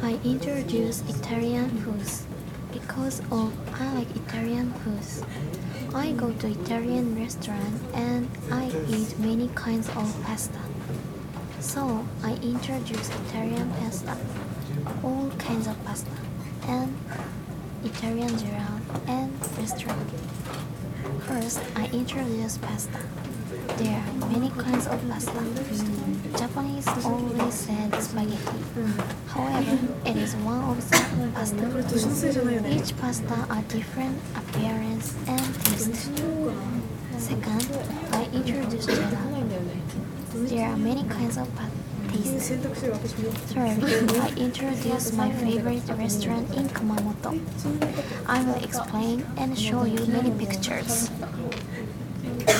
I introduce Italian foods because of I like Italian foods. I go to Italian restaurant and I eat many kinds of pasta. So I introduce Italian pasta, all kinds of pasta, and Italian gelato and restaurant. First, I introduce pasta. There are many kinds of pasta. Japanese always said spaghetti. However, it is one of the pasta. Each pasta are different appearance and taste. Second, I introduce gelato. There are many kinds of tastes. Third, I introduce my favorite restaurant in Kumamoto. I will explain and show you many pictures.